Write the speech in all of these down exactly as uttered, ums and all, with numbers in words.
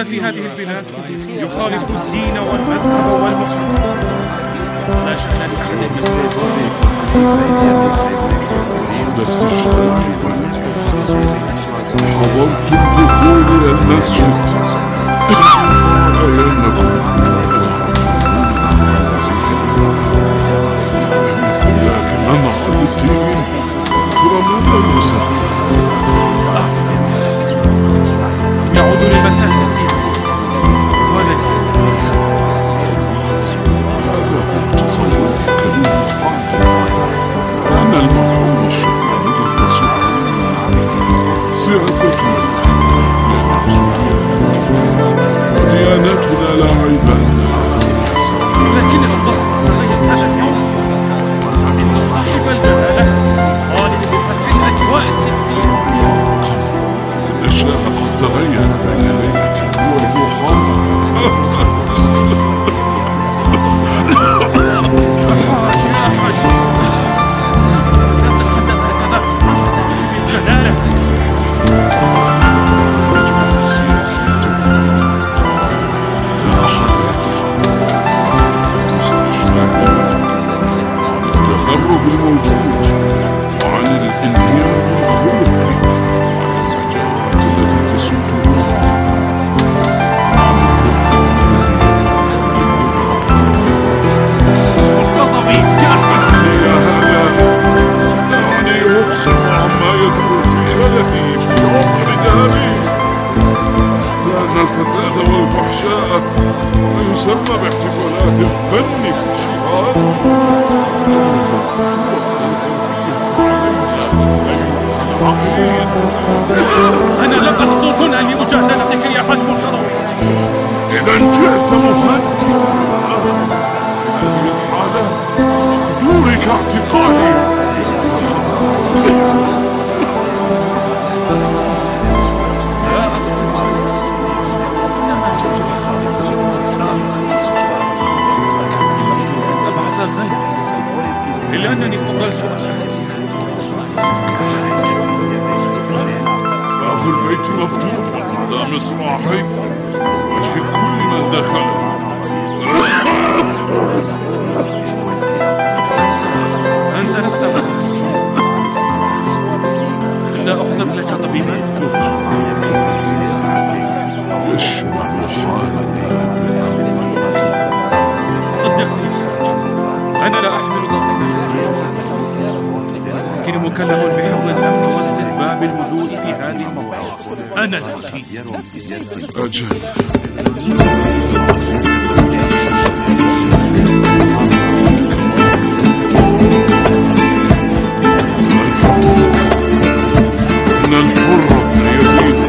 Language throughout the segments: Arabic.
في هذه البلاد يخالف الدين والمذهب والمحرم. لا شأن لأحد مسلم. بعد استشهادي حضرت الدخول إلى المسجد أينكم لكن مع الدين ترى ماذا نسعى يعود للمسائل السياسية وليس للنساء. هذا هو تصور كريم أن المرء والشيطان بالبصيرة سياستنا وديانتنا لا عيب لها سياسة. لكن الضغط تغير هذا اليوم إن صاحب الجلالة طالب بفتح الأجواء السياسية. إن الشيء قد تغير بين ليلة وضحاها. يا حاج لا تتحدث هكذا عن صاحب الجلالة. التغرب الموجود وعن الانهيار الخلقي وعن الفجاءات التي تسود الناس وعن الترقب مرتضى يا هذا دعني أبصر عما يدور في خلقي في عقر داري، لأن الفساد والفحشاء ما يسمى باحتفالات الفن في شيراز. أنا لم أحضر هنا لمجادلتك يا حاج مرتضى. إذا جئت مهددا هذه الحالة مقدورك اعتقالي. لا أقصد إنما جئت بعد الغيب إلا أنني فضلت باب البيت مفتوح على مصراعي وجه كل من دخله. أنت لست معي. لا أحضر لك طبيبا. يشمل حالنا. صدقني يا حاج أنا لا أحمل ضغطا، لكني مكلف بحفظ الأمن واستتباب الهدوء في هذه المواقف. أنا الوكيل. أجل إن الحر يزيد.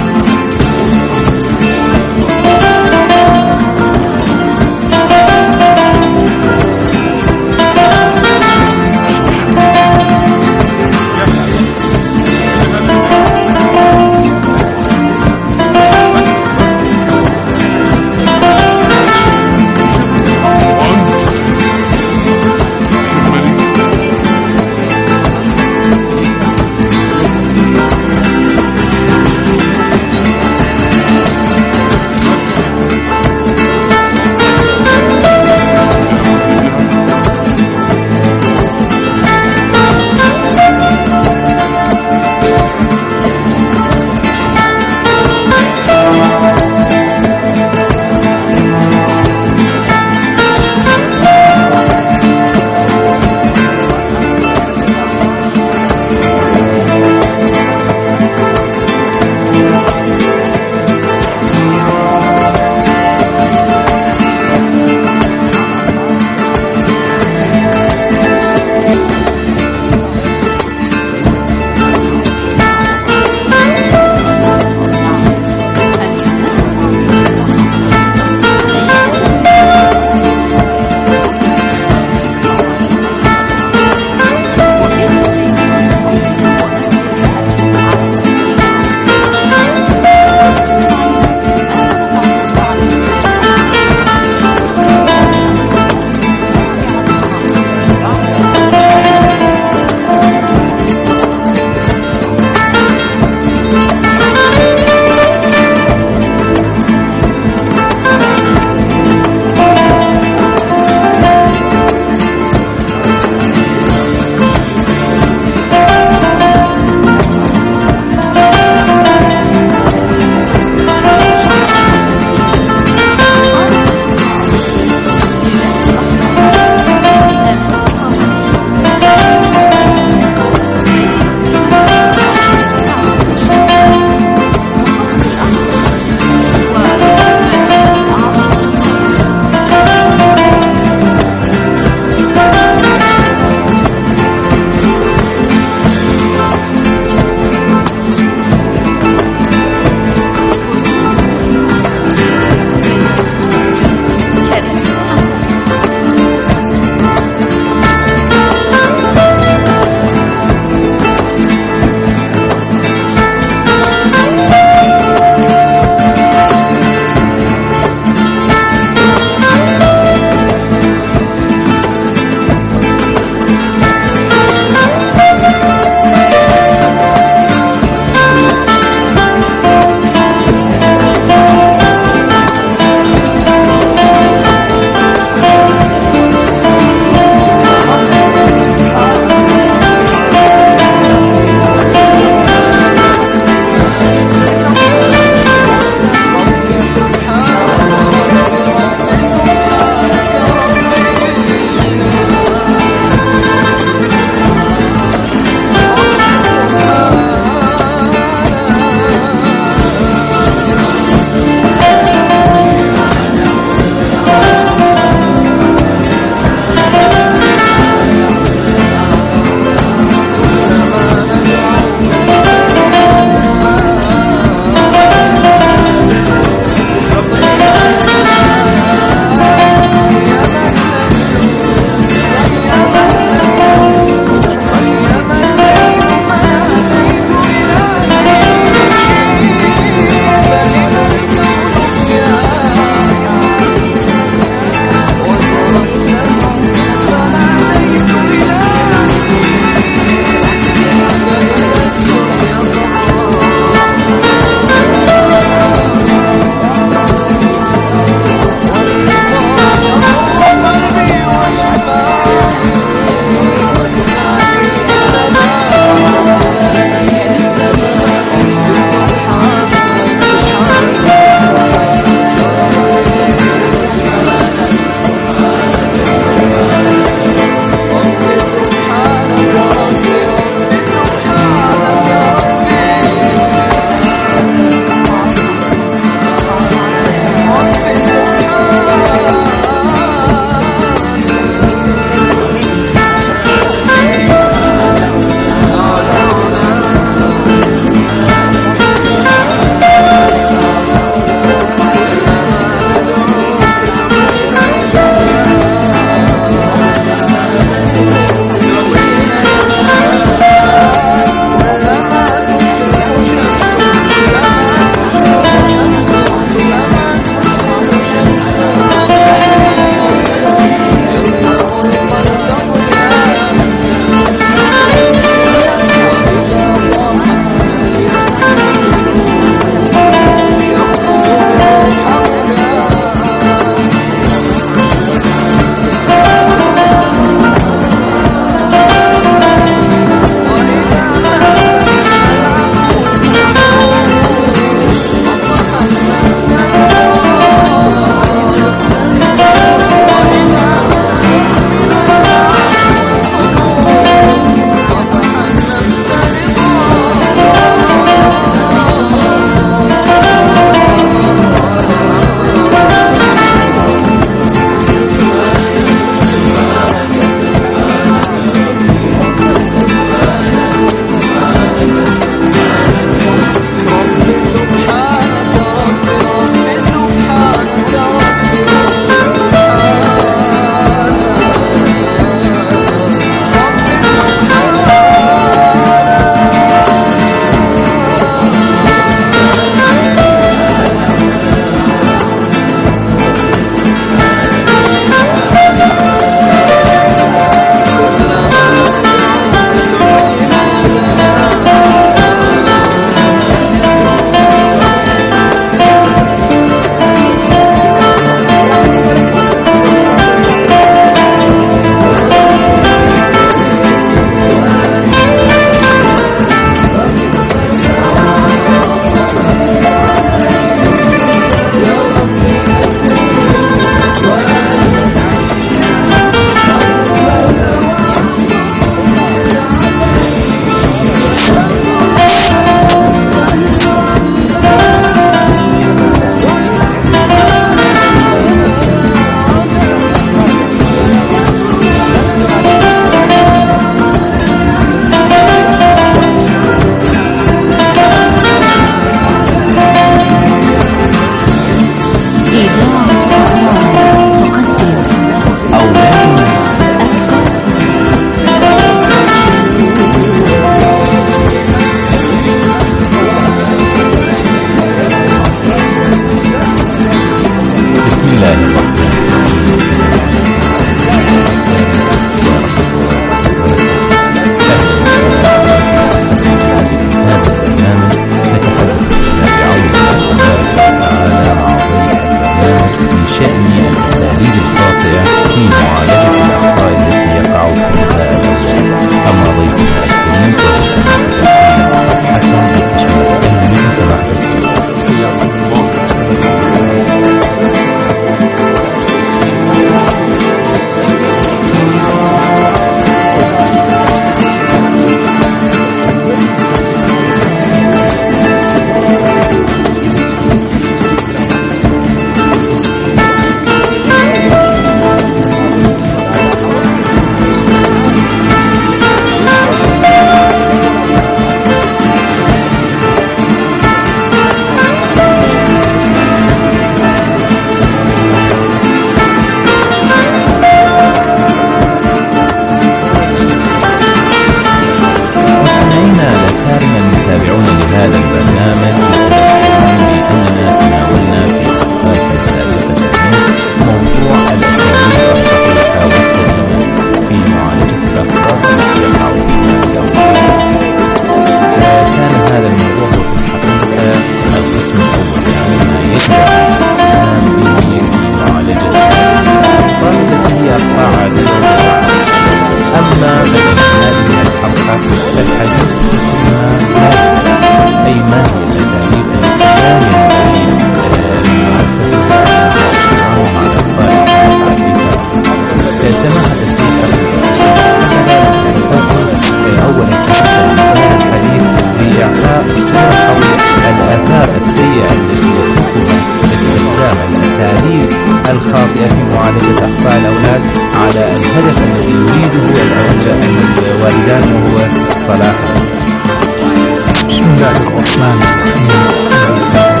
الله الرحمن الرحيم.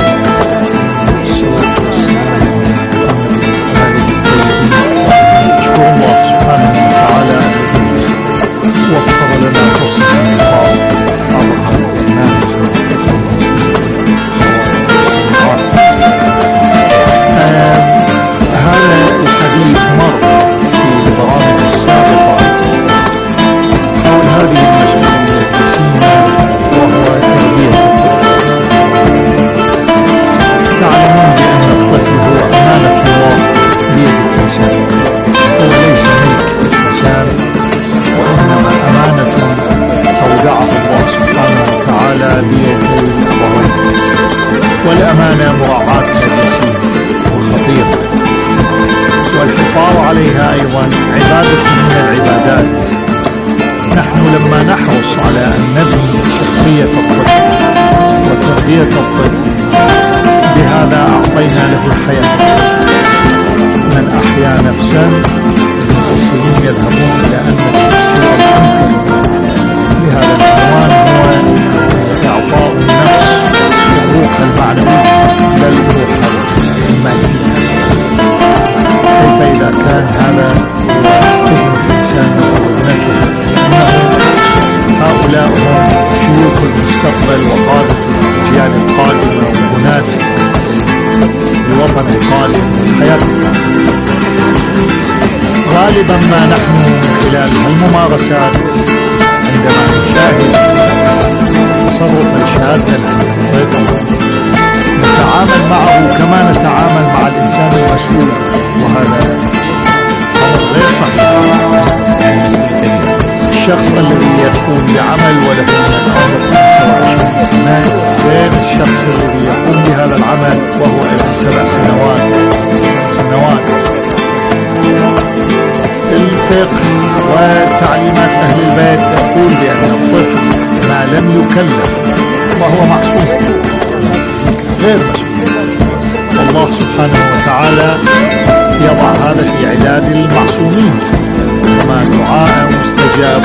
أشكر الله سبحانه وتعالى وفر لنا فرصة اللقاء عبر هذا البرنامج. هذا الحديث مر في البرامج السابقة حول هذه المسؤولية الجسيمة وهو تربية الطفل. تعلمون بأن الطفل هو أمانة الله بيد الإنسان، هو ليس ملك الإنسان وإنما أمانة أودعه الله سبحانه وتعالى بيد الأبوين، والأمانة مراعاتها جسيمة وخطيرة، والحفاظ عليها أيضا عبادة من العبادات. نحن لما نحرص على أن نبني شخصية الطفل وتربية الطفل بهذا أعطينا له الحياة. من أحيا نفسا المفسرين يذهبون إلى أن التفسير الأمثل لهذا العنوان هو إعطاء النفس الروح المعنوية لا الروح المادية. كيف إذا كان هذا ابن الإنسان أو ابنته؟ هؤلاء هم شيوخ المستقبل وقادة الأجيال القادمة وبناة الوطن القادم والحياة القادمة. غالبا ما نحن من خلال الممارسات عندما نشاهد تصرف الشاذ الطفل نتعامل معه كما نتعامل مع الإنسان المسؤول، وهذا أمر غير صحيح. الشخص الذي يقوم بعمل وله من العمر خمسة وعشرين سنة غير الشخص الذي يقوم بهذا العمل وهو ابن سبع سنوات سنوات الفقه وتعليمات أهل البيت تقول بأن الطفل ما لم يكلف وهو معصوم غير مسؤول. والله سبحانه وتعالى يضع هذا في عداد المعصومين، كما دعاء مستجاب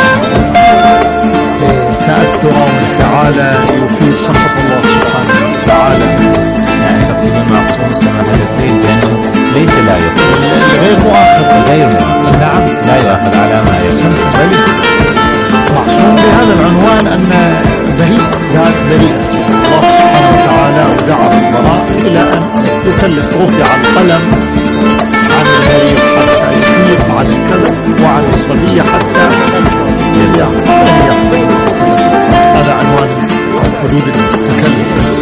تأثرا وانفعالا يفيد سخط الله سبحانه وتعالى. يعني تقصد المعصوم سماحة السيد لأنه ليس لا يؤخذ غير مؤاخذ غير مؤاخذ نعم لا يؤخذ على ما يسمى بل معصوم بهذا العنوان أن بريء ذات بريء. الله سبحانه وتعالى أودعه البراء إلى أن يكلف، رفع القلم عن المريض حتى يفيق، عن الكذب وعن الصبي حتى يحصل. هذا عنوان حدود التكلف.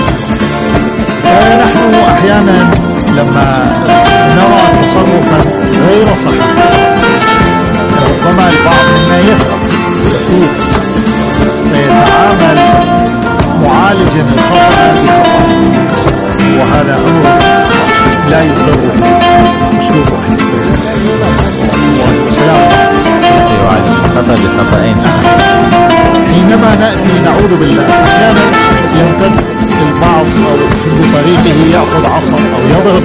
فنحن أحيانا لما نرى تصرفا غير صحيح ربما البعض منا يفرح يفوق فيتعامل معالجا الخطأ بخطأ، وهذا أمر لا يقر أسلوب واحد. والسلام يعالج الخطأ بخطأين. حينما نأتي نعوذ بالله أحيانا يمتد البعض أو بطريقه يأخذ عصا أو يضرب.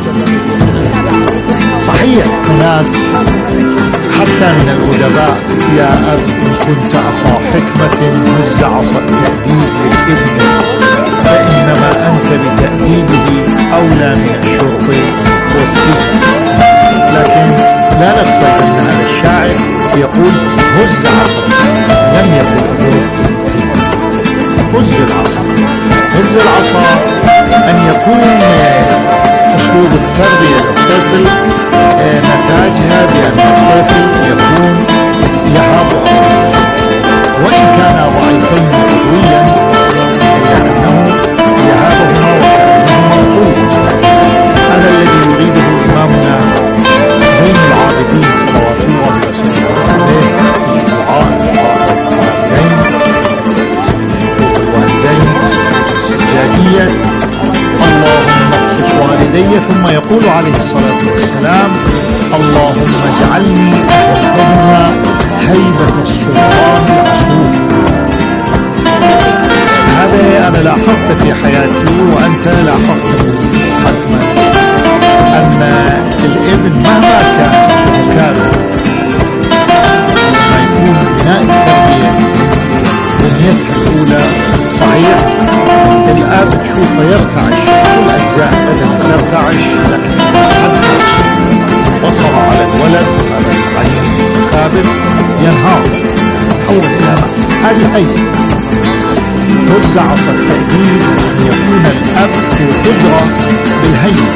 صحيح هناك حتى من الأدباء يا أب إن كنت أخا حكمة هز عصا التأديب للابن فإنما أنت بتأديبه أولى من الشرط والسجن. لكن لا نغفل أن هذا الشاعر يقول هز عصا، لم يقل هز العصا. هز العصا أن يكون أسلوب التربية للطفل نتاجها بأن الطفل يكون يهاب أبوه، وإن كان ضعيفين عضويا إلا أنه يهابهما وكأنهما قوة. هذا الذي يريده إمامنا زين العابدين صلوات الله وسلامه عليه في دعاء الوالدين والوالدين السجادية: اللهم اخصص والدي، ثم يقول عليه الصلاة والسلام: اللهم اجعلني أحبهما هيبة السلطان العصوم. هذا أنا لاحظت في حياتي وأنت لاحظته حتما، أن الابن مهما كان كامل لما يكون بناء التربية بنيتها الأولى صحيح الآب تشوفه يرتعش، كل أجزاء بدنه ترتعش، لكن بصر على الولد هذا العين الكابر ينهار، يتحول إلى ماء. هذه هيئة ترجع عصا التأديب أن يكون الأب ذو قدرة بالهيئة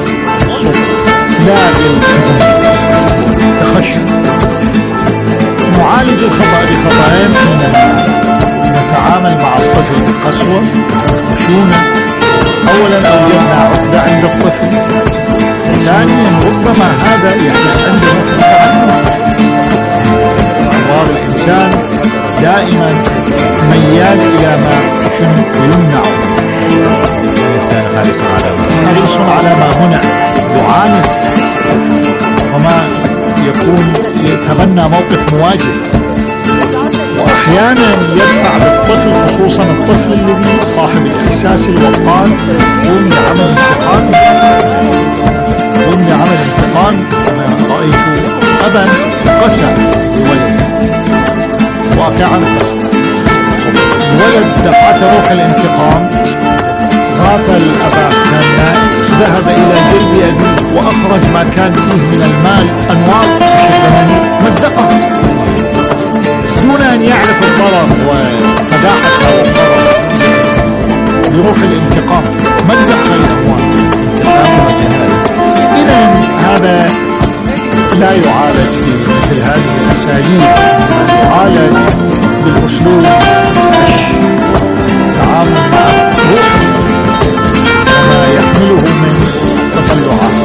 لا بالحزن تخشب. نعالج الخطأ بخطأين: إننا نتعامل مع الطفل بقسوة وخشونة. أولا أوجدنا عقدة عند الطفل، ثانيا ربما هذا يحدث عنده التعنف. أمراض الإنسان دائما ميال إلى ما يمنع، الإنسان حريص على ما منع، يعاند وما يكون يتبنى موقف مواجه، وأحيانا يدفع بالطفل، خصوصا الطفل الذي صاحب الإحساس الوقار، يقوم بعمل انتقام يقوم بعمل انتقام أنا رأيت أبا قسى بولد واقعا، الولد دفعته روح الانتقام، غافل الأبا كان نائم، ذهب إلى جلد أبيه وأخرج ما كان فيه من المال أنواط مزقه دون أن يعرف الضرر وفداحته والضرر بروح الانتقام، مزق الأموال. إذن هذا لا يعالج بمثل هذه الأساليب، إنما يعالج بالأسلوب التعامل مع روح وما يحمله من تطلعات.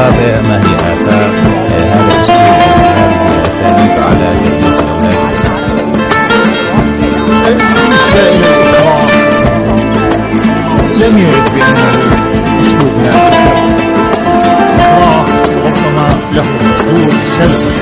الخاطئ، ما هي آثار هذا الأسلوب وهذه الأساليب على تربية الأولاد؟ بالنسبة إلى الإكراه لم يرد بأنه أسلوب ناجح. الإكراه ربما له مردود سلبي،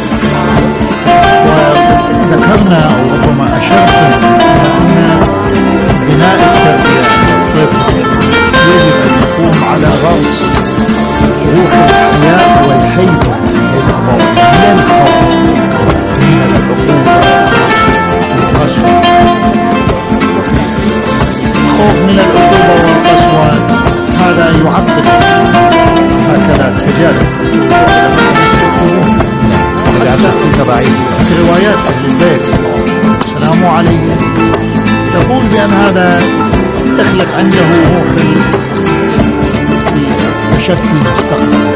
وذكرنا أو ربما أشرت إلى أن بناء التربية للطفل يجب أن يقوم على غرس روح الحياء والهيبة للأبوين، لا الخوف من العقوبة والقسوة. الخوف من العقوبة والقسوة هذا يعقد هكذا التجارب في روايات أهل البيت السلام عليهم تقول بأن هذا يخلق عنده روح التشفي المستقبل،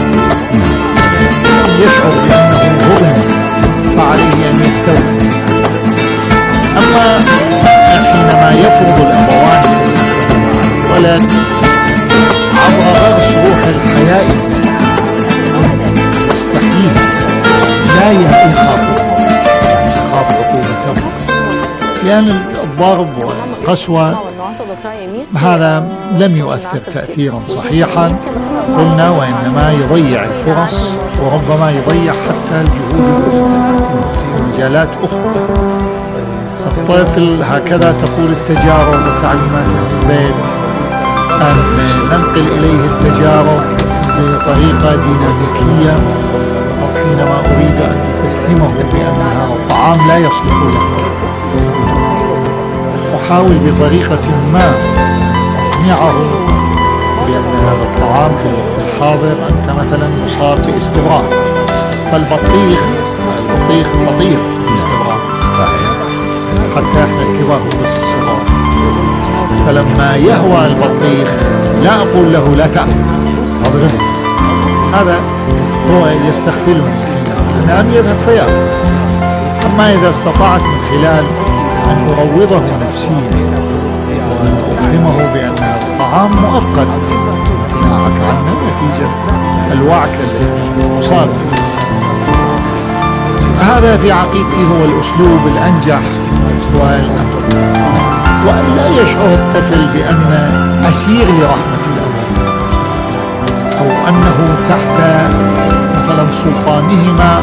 يشعر بأنه هرم فعليه أن يستوعب. أما حينما يفرض الأبوان ولد عبر غرس روح الحياء يستحيل لا يخاف يخاف عقوبته، لأن الضرب والقسوة هذا لم يؤثر تأثيرا صحيحا قلنا، وإنما يضيع الفرص وربما يضيع حتى الجهود الأخرى في مجالات أخرى. الطفل هكذا تقول التجارب وتعليمات البيت أن ننقل إليه التجارب بطريقة ديناميكية، حينما أريد أن أفهمه بأن هذا الطعام لا يصلح له أحاول بطريقة ما أقنعه بأن هذا الطعام في الوقت الحاضر أنت مثلا مصاب باستبراء، فالبطيخ البطيخ خطير باستبراء صحيح، حتى احنا الكبار بس الصغار. فلما يهوى البطيخ لا أقول له لا تأكل أضربه، هذا هو يستغفلني أنا أن يذهب فيأكل. أما إذا استطعت من خلال أن أروضه نفسيا وأفهمه بأن الطعام مؤقت امتناعك عنه نتيجة الوعكة المصاب، هذا في عقيدتي هو الأسلوب الأنجح والأفضل. وأن لا يشعر الطفل بأن أسير لرحمة الأب أو أنه تحت مثلا سلطانهما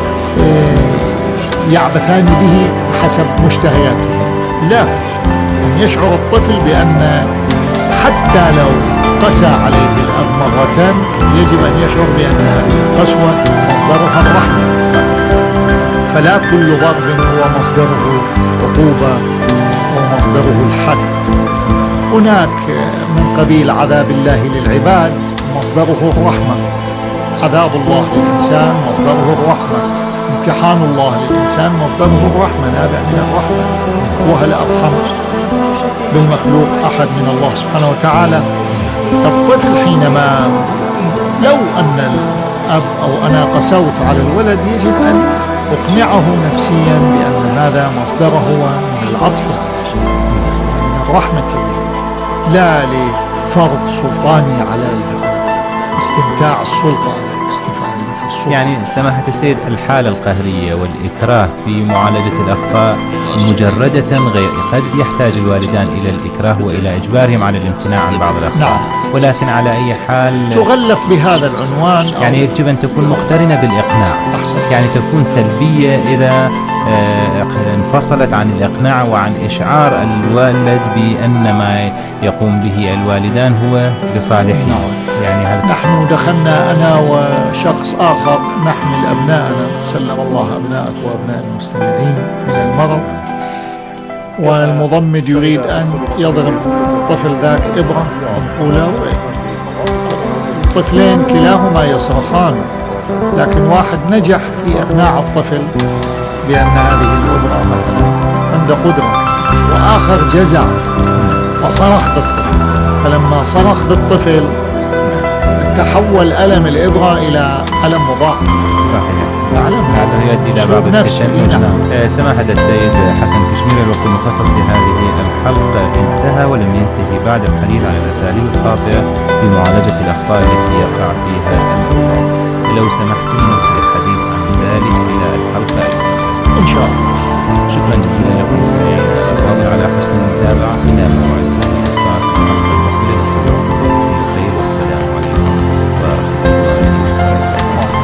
يعبثان به حسب مشتهياته، لا، أن يشعر الطفل بأن حتى لو قسى عليه الأب مرة يجب أن يشعر بأن هذه القسوة مصدرها الرحمة، فلا كل ضرب هو مصدره عقوبة ومصدره الحد. هناك من قبيل عذاب الله للعباد مصدره الرحمة، عذاب الله للإنسان مصدره الرحمة، امتحان الله للإنسان مصدره الرحمة، نابع من الرحمة. وهل أرحم بالمخلوق أحد من الله سبحانه وتعالى؟ الطفل حينما لو أن الأب أو أنا قسوت على الولد يجب أن أقنعه نفسيا بأن هذا مصدره من العطف من الرحمة، لا لفرض سلطاني على استمتاع السلطة الاستفادة من السلطة. يعني سماحة السيد الحالة القهرية والإكراه في معالجة الأخطاء مجردة غير، قد يحتاج الوالدان إلى الإكراه وإلى إجبارهم على الامتناع عن بعض الأخطاء. نعم. ولكن على أي حال تغلف بهذا العنوان، يعني يجب أن تكون مقترنة بالإقناع، يعني تكون سلبية إذا انفصلت عن الإقناع وعن إشعار الوالد بأن ما يقوم به الوالدان هو لصالحه. يعني هذا نحن دخلنا أنا وشخص آخر نحمل أبناءنا، سلم الله أبناءك وأبناء المستمعين، من المرض، والمضمد يريد أن يضرب الطفل ذاك إبرة أولى، الطفلين كلاهما يصرخان، لكن واحد نجح في إقناع الطفل بأن هذه الإبرة مثلا عند قدرة، وآخر جزع فصرخ بالطفل، فلما صرخ بالطفل تحول ألم الإبرة إلى ألم مضاعف. صحيح. تعلم هذا يؤدي إلى بعض التشنج. نعم. سماحة السيد حسن كشمير، الوقت المخصص لهذه الحلقة انتهى، ولم ينتهي بعد الحديث عن الأساليب الخاطئة في معالجة الأخطاء التي يقع فيها الأولاد. لو سمحتم نكمل الحديث عن ذلك إلى الحلقة إن شاء الله. شكرا جزيلا لكم مستمعينا الأفاضل على حسن المتابعة. إلى موعد الحلقة المقبلة. نستودعكم بالخير والسلام عليكم ورحمة الله وبركاته.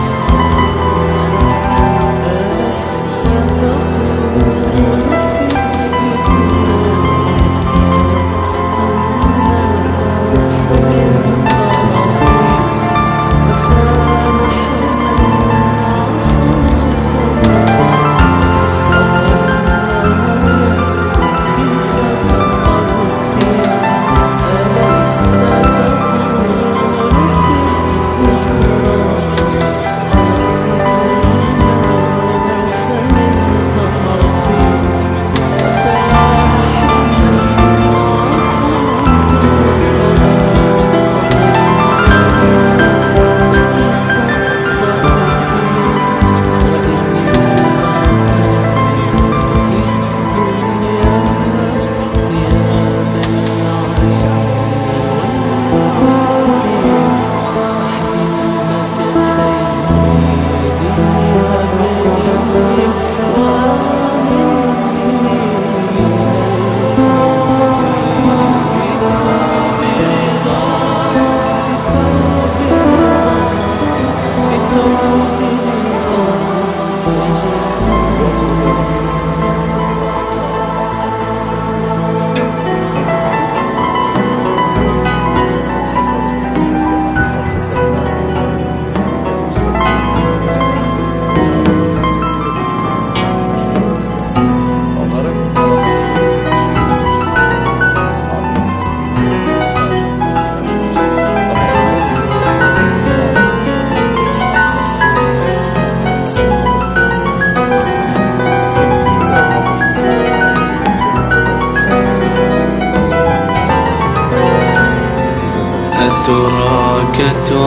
أتراك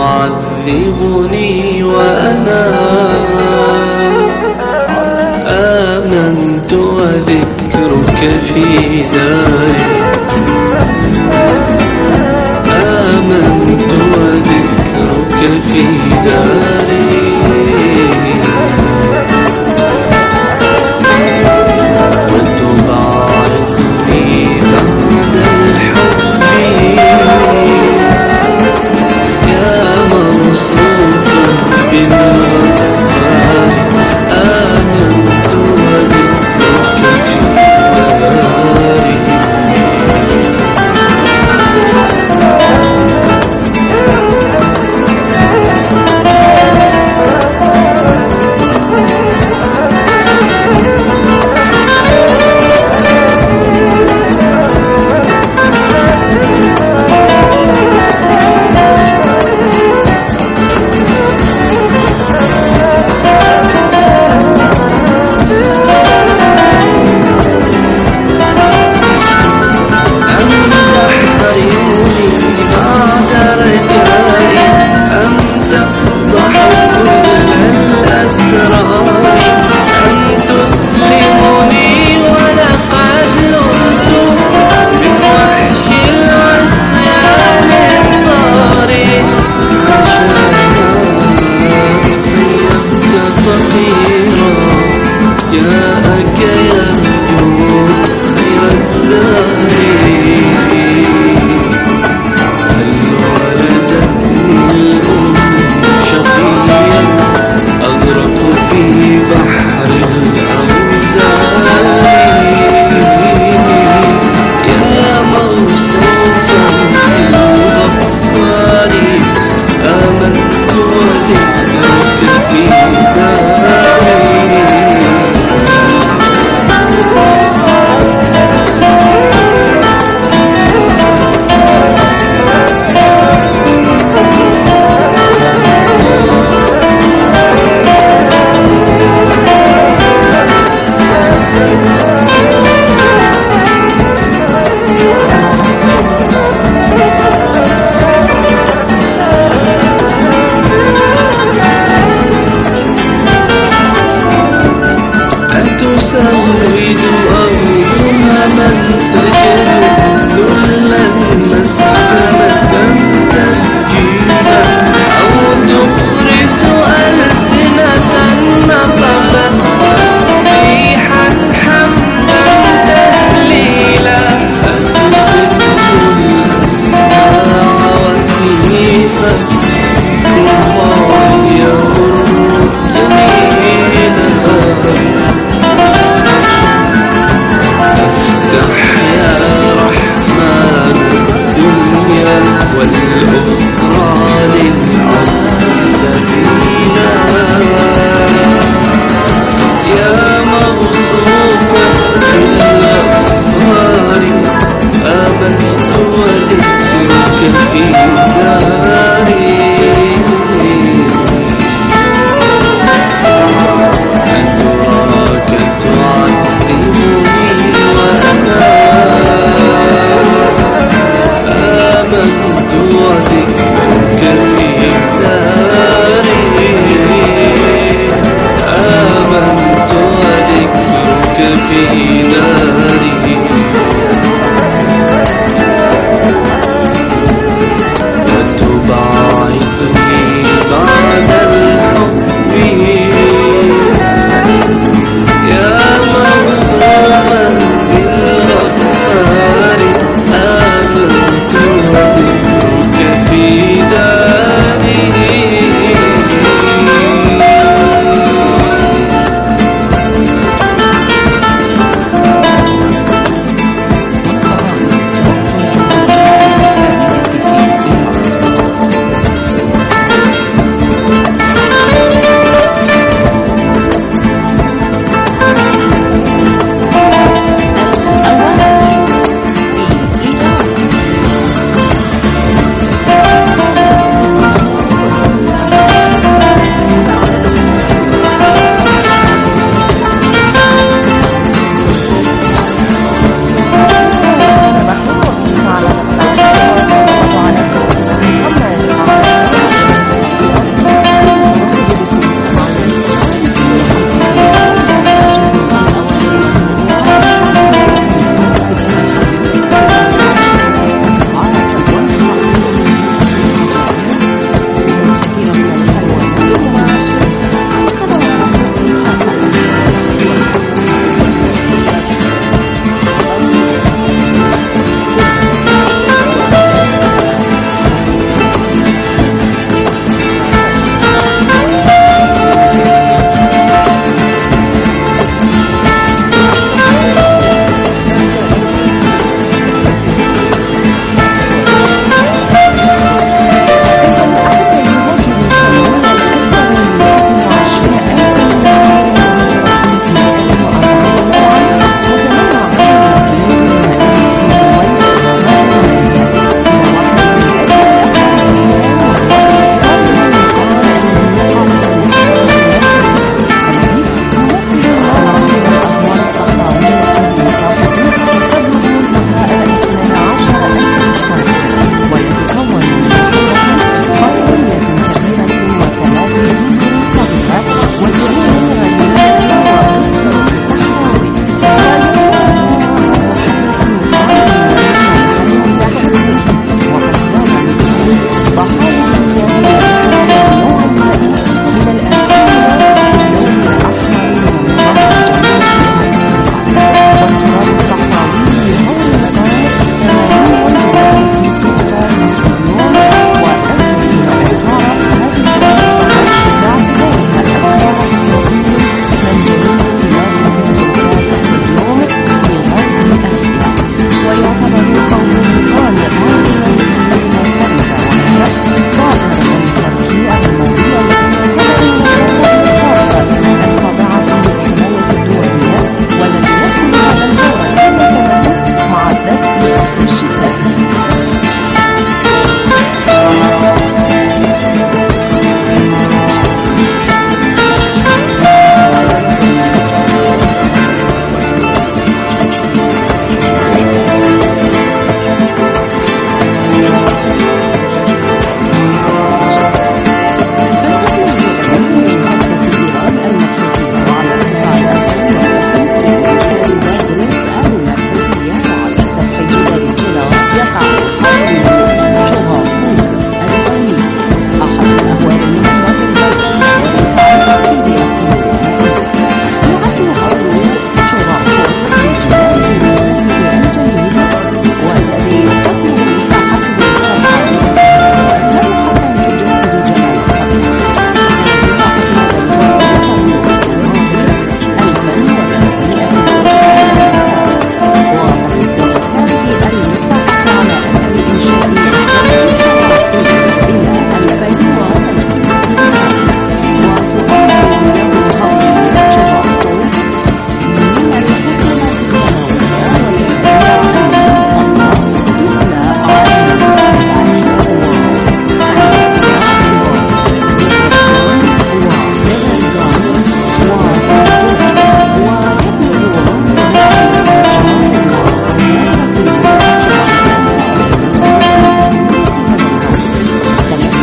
تعذبني وأنا آمنت وذكرك في داري، آمنت وذكرك